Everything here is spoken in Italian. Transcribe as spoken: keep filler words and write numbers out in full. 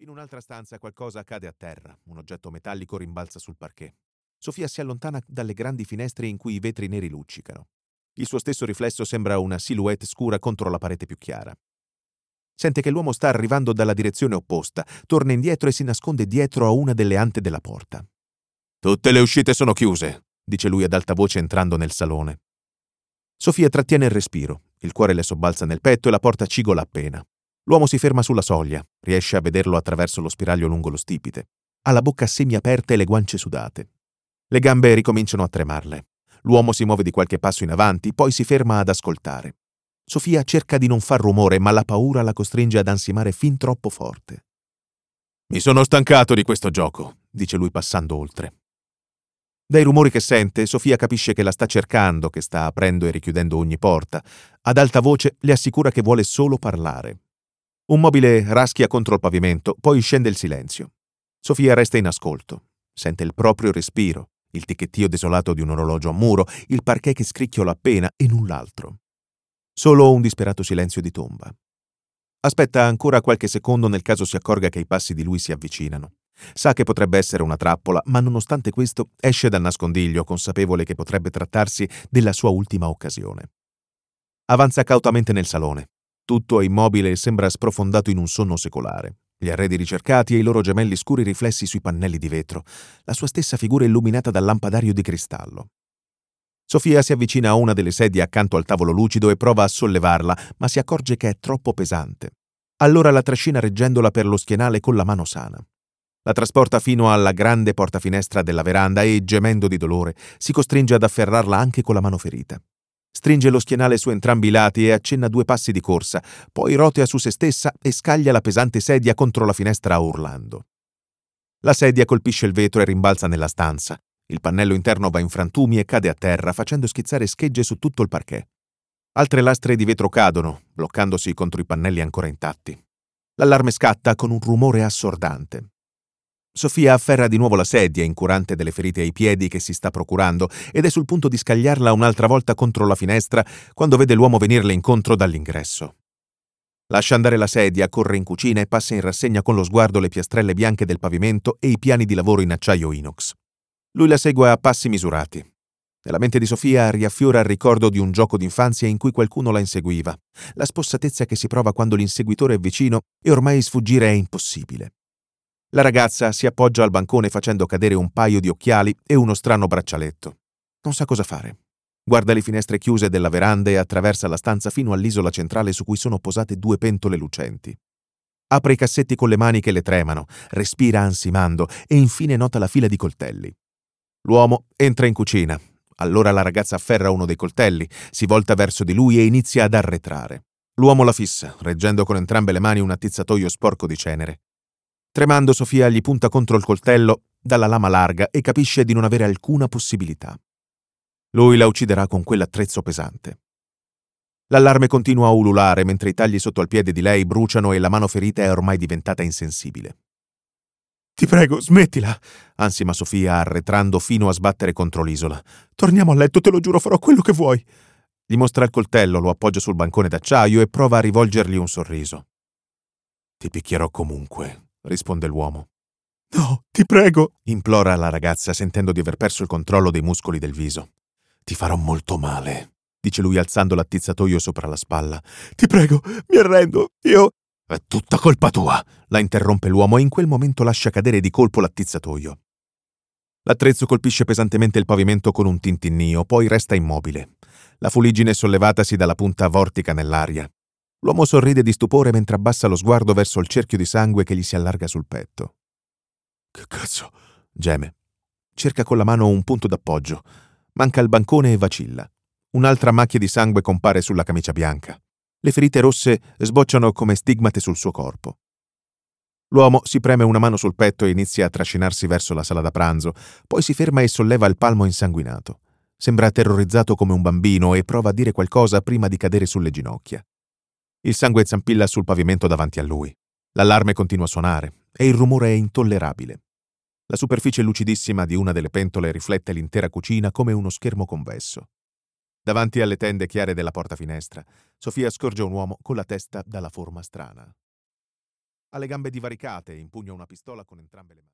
In un'altra stanza qualcosa cade a terra, un oggetto metallico rimbalza sul parquet. Sofia si allontana dalle grandi finestre in cui i vetri neri luccicano. Il suo stesso riflesso sembra una silhouette scura contro la parete più chiara. Sente che l'uomo sta arrivando dalla direzione opposta, torna indietro e si nasconde dietro a una delle ante della porta. «Tutte le uscite sono chiuse», dice lui ad alta voce entrando nel salone. Sofia trattiene il respiro, il cuore le sobbalza nel petto e la porta cigola appena. L'uomo si ferma sulla soglia, riesce a vederlo attraverso lo spiraglio lungo lo stipite. Ha la bocca semiaperta e le guance sudate. Le gambe ricominciano a tremarle. L'uomo si muove di qualche passo in avanti, poi si ferma ad ascoltare. Sofia cerca di non far rumore, ma la paura la costringe ad ansimare fin troppo forte. «Mi sono stancato di questo gioco», dice lui passando oltre. Dai rumori che sente, Sofia capisce che la sta cercando, che sta aprendo e richiudendo ogni porta. Ad alta voce le assicura che vuole solo parlare. Un mobile raschia contro il pavimento, poi scende il silenzio. Sofia resta in ascolto. Sente il proprio respiro, il ticchettio desolato di un orologio a muro, il parquet che scricchiola appena e null'altro. Solo un disperato silenzio di tomba. Aspetta ancora qualche secondo nel caso si accorga che i passi di lui si avvicinano. Sa che potrebbe essere una trappola, ma nonostante questo esce dal nascondiglio, consapevole che potrebbe trattarsi della sua ultima occasione. Avanza cautamente nel salone. Tutto è immobile e sembra sprofondato in un sonno secolare. Gli arredi ricercati e i loro gemelli scuri riflessi sui pannelli di vetro, la sua stessa figura illuminata dal lampadario di cristallo. Sofia si avvicina a una delle sedie accanto al tavolo lucido e prova a sollevarla, ma si accorge che è troppo pesante. Allora la trascina reggendola per lo schienale con la mano sana. La trasporta fino alla grande portafinestra della veranda e, gemendo di dolore, si costringe ad afferrarla anche con la mano ferita. Stringe lo schienale su entrambi i lati e accenna due passi di corsa, poi rotea su se stessa e scaglia la pesante sedia contro la finestra urlando. La sedia colpisce il vetro e rimbalza nella stanza. Il pannello interno va in frantumi e cade a terra, facendo schizzare schegge su tutto il parquet. Altre lastre di vetro cadono, bloccandosi contro i pannelli ancora intatti. L'allarme scatta con un rumore assordante. Sofia afferra di nuovo la sedia, incurante delle ferite ai piedi che si sta procurando, ed è sul punto di scagliarla un'altra volta contro la finestra quando vede l'uomo venirle incontro dall'ingresso. Lascia andare la sedia, corre in cucina e passa in rassegna con lo sguardo le piastrelle bianche del pavimento e i piani di lavoro in acciaio inox. Lui la segue a passi misurati. Nella mente di Sofia riaffiora il ricordo di un gioco d'infanzia in cui qualcuno la inseguiva, la spossatezza che si prova quando l'inseguitore è vicino e ormai sfuggire è impossibile. La ragazza si appoggia al bancone facendo cadere un paio di occhiali e uno strano braccialetto. Non sa cosa fare. Guarda le finestre chiuse della veranda e attraversa la stanza fino all'isola centrale su cui sono posate due pentole lucenti. Apre i cassetti con le mani che le tremano, respira ansimando e infine nota la fila di coltelli. L'uomo entra in cucina. Allora la ragazza afferra uno dei coltelli, si volta verso di lui e inizia ad arretrare. L'uomo la fissa, reggendo con entrambe le mani un attizzatoio sporco di cenere. Tremando, Sofia gli punta contro il coltello dalla lama larga e capisce di non avere alcuna possibilità. Lui la ucciderà con quell'attrezzo pesante. L'allarme continua a ululare mentre i tagli sotto al piede di lei bruciano e la mano ferita è ormai diventata insensibile. «Ti prego, smettila!» ansima Sofia, arretrando fino a sbattere contro l'isola. «Torniamo a letto, te lo giuro, farò quello che vuoi!» Gli mostra il coltello, lo appoggia sul bancone d'acciaio e prova a rivolgergli un sorriso. «Ti picchierò comunque», risponde l'uomo. «No, ti prego!» implora la ragazza, sentendo di aver perso il controllo dei muscoli del viso. «Ti farò molto male», dice lui alzando l'attizzatoio sopra la spalla. «Ti prego, mi arrendo, io...» «È tutta colpa tua», la interrompe l'uomo e in quel momento lascia cadere di colpo l'attizzatoio. L'attrezzo colpisce pesantemente il pavimento con un tintinnio, poi resta immobile. La fuliggine sollevatasi dalla punta vortica nell'aria. L'uomo sorride di stupore mentre abbassa lo sguardo verso il cerchio di sangue che gli si allarga sul petto. «Che cazzo?» geme. Cerca con la mano un punto d'appoggio. Manca il bancone e vacilla. Un'altra macchia di sangue compare sulla camicia bianca. Le ferite rosse sbocciano come stigmate sul suo corpo. L'uomo si preme una mano sul petto e inizia a trascinarsi verso la sala da pranzo, poi si ferma e solleva il palmo insanguinato. Sembra terrorizzato come un bambino e prova a dire qualcosa prima di cadere sulle ginocchia. Il sangue zampilla sul pavimento davanti a lui. L'allarme continua a suonare e il rumore è intollerabile. La superficie lucidissima di una delle pentole riflette l'intera cucina come uno schermo convesso. Davanti alle tende chiare della porta finestra, Sofia scorge un uomo con la testa dalla forma strana. Ha le gambe divaricate e impugna una pistola con entrambe le mani.